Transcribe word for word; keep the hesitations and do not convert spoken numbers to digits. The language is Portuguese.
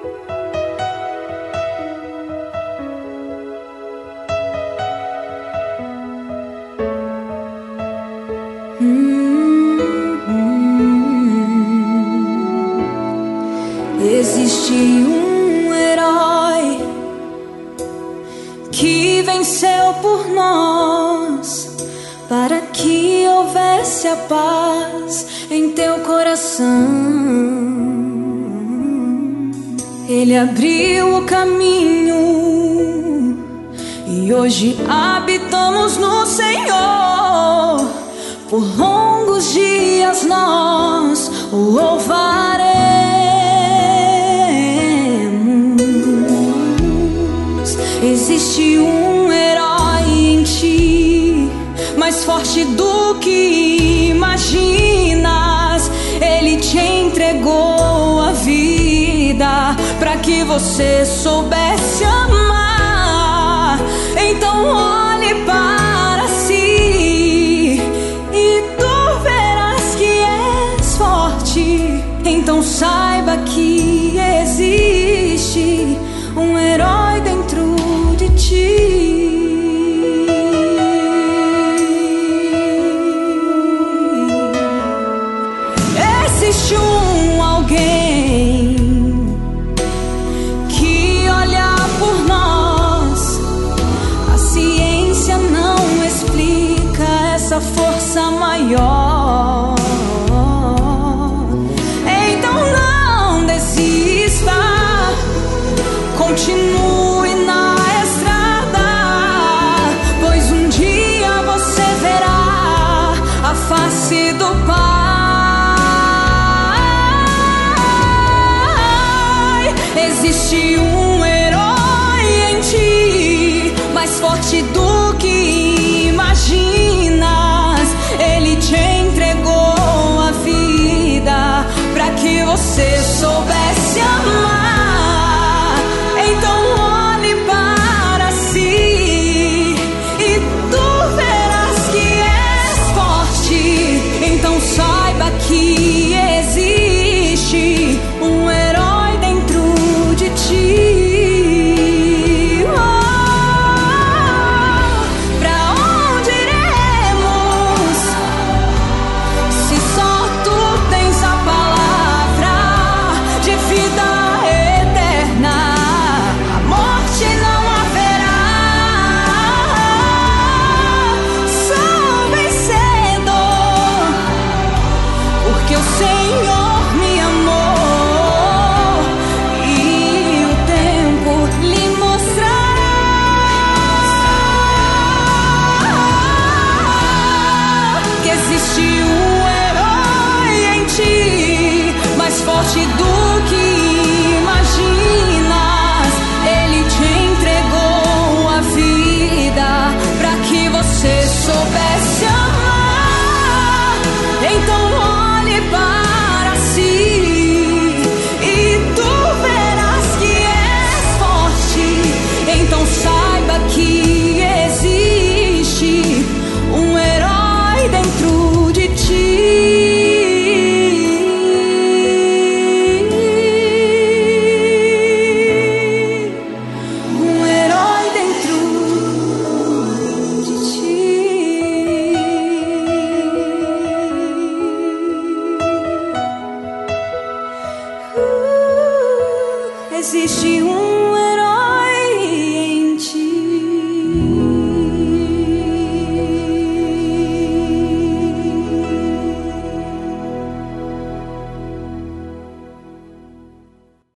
Hum, hum. Existe um herói que venceu por nós, para que houvesse a paz em teu coração. Ele abriu o caminho e hoje habitamos no Senhor. Por longos dias nós o louvaremos. Existe um herói em ti, mais forte do que imaginas. Ele te entregou a vida para que você soubesse amar. Então olhe para si e tu verás que és forte. Então saiba que existe um herói dentro de ti. Existe um alguém que olha por nós. A ciência não explica essa força maior. Então não desista, continue na estrada, pois um dia você verá a face do Pai. Existe um herói em ti, mais forte do que imaginas. Ele te entregou a vida para que você soubesse amar. Então olhe para si e tu verás que és forte. Então saiba que existe um herói dentro de ti. Oh, pra onde iremos se só tu tens a palavra de vida eterna? A morte não haverá. Sou vencedor, porque o Senhor me amou e o tempo lhe mostrará que existe um herói em ti, mais forte do que imaginas. Ele te entregou a vida para que você soubesse amar. Então olhe para si e tu verás que és forte. Então saiba que existe um herói dentro de ti. Um herói dentro de ti. Uh, existe um